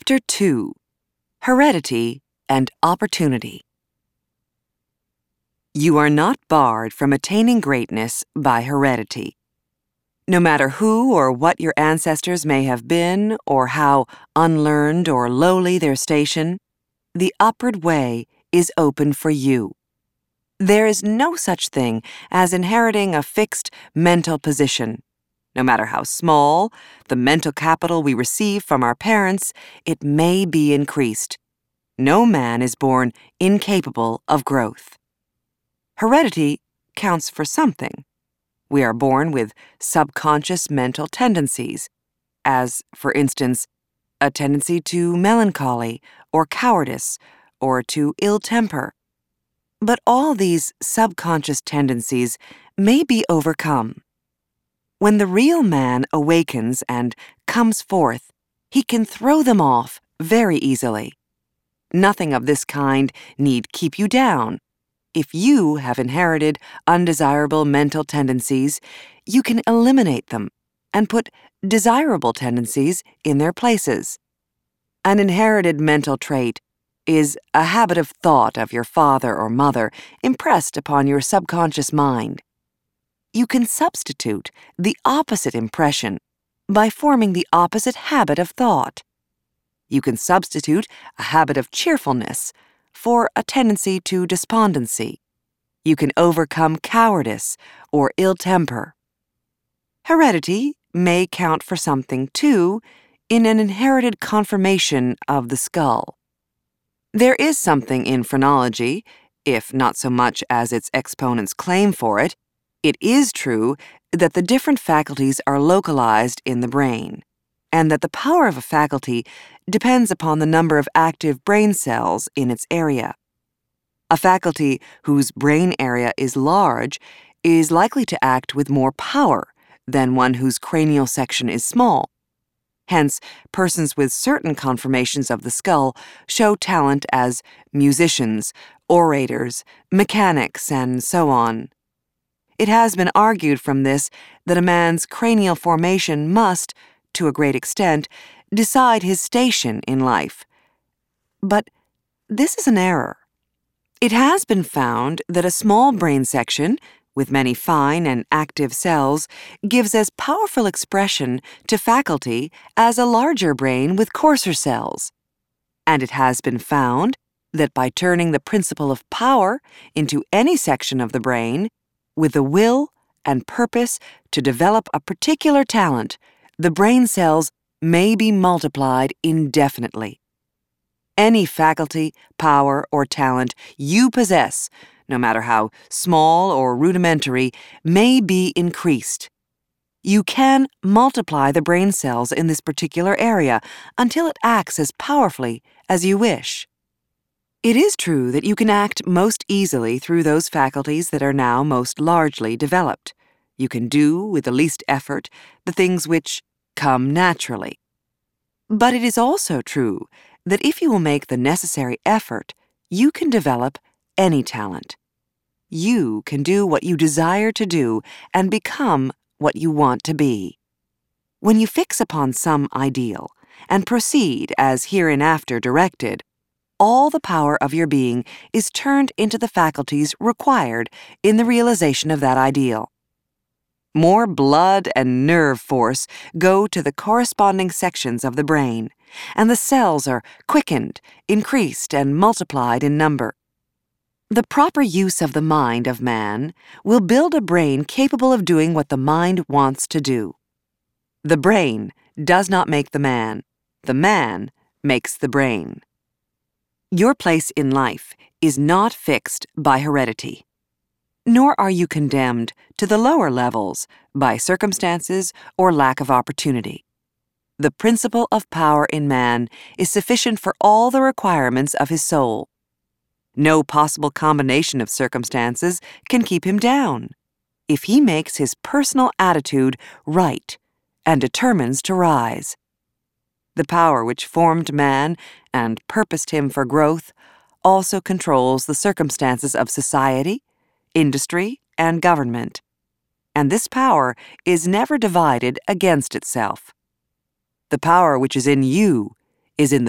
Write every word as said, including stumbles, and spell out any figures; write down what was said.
Chapter two: Heredity and Opportunity. You are not barred from attaining greatness by heredity. No matter who or what your ancestors may have been, or how unlearned or lowly their station, the upward way is open for you. There is no such thing as inheriting a fixed mental position. No matter how small the mental capital we receive from our parents, it may be increased. No man is born incapable of growth. Heredity counts for something. We are born with subconscious mental tendencies, as, for instance, a tendency to melancholy or cowardice or to ill temper. But all these subconscious tendencies may be overcome. When the real man awakens and comes forth, he can throw them off very easily. Nothing of this kind need keep you down. If you have inherited undesirable mental tendencies, you can eliminate them and put desirable tendencies in their places. An inherited mental trait is a habit of thought of your father or mother impressed upon your subconscious mind. You can substitute the opposite impression by forming the opposite habit of thought. You can substitute a habit of cheerfulness for a tendency to despondency. You can overcome cowardice or ill temper. Heredity may count for something, too, in an inherited conformation of the skull. There is something in phrenology, if not so much as its exponents claim for it. It is true that the different faculties are localized in the brain, and that the power of a faculty depends upon the number of active brain cells in its area. A faculty whose brain area is large is likely to act with more power than one whose cranial section is small. Hence, persons with certain conformations of the skull show talent as musicians, orators, mechanics, and so on. It has been argued from this that a man's cranial formation must, to a great extent, decide his station in life. But this is an error. It has been found that a small brain section, with many fine and active cells, gives as powerful expression to faculty as a larger brain with coarser cells. And it has been found that by turning the principle of power into any section of the brain, with the will and purpose to develop a particular talent, the brain cells may be multiplied indefinitely. Any faculty, power, or talent you possess, no matter how small or rudimentary, may be increased. You can multiply the brain cells in this particular area until it acts as powerfully as you wish. It is true that you can act most easily through those faculties that are now most largely developed. You can do, with the least effort, the things which come naturally. But it is also true that if you will make the necessary effort, you can develop any talent. You can do what you desire to do and become what you want to be. When you fix upon some ideal and proceed as hereinafter directed, all the power of your being is turned into the faculties required in the realization of that ideal. More blood and nerve force go to the corresponding sections of the brain, and the cells are quickened, increased, and multiplied in number. The proper use of the mind of man will build a brain capable of doing what the mind wants to do. The brain does not make the man. The man makes the brain. Your place in life is not fixed by heredity, nor are you condemned to the lower levels by circumstances or lack of opportunity. The principle of power in man is sufficient for all the requirements of his soul. No possible combination of circumstances can keep him down, if he makes his personal attitude right and determines to rise. The power which formed man and purposed him for growth also controls the circumstances of society, industry, and government, and this power is never divided against itself. The power which is in you is in the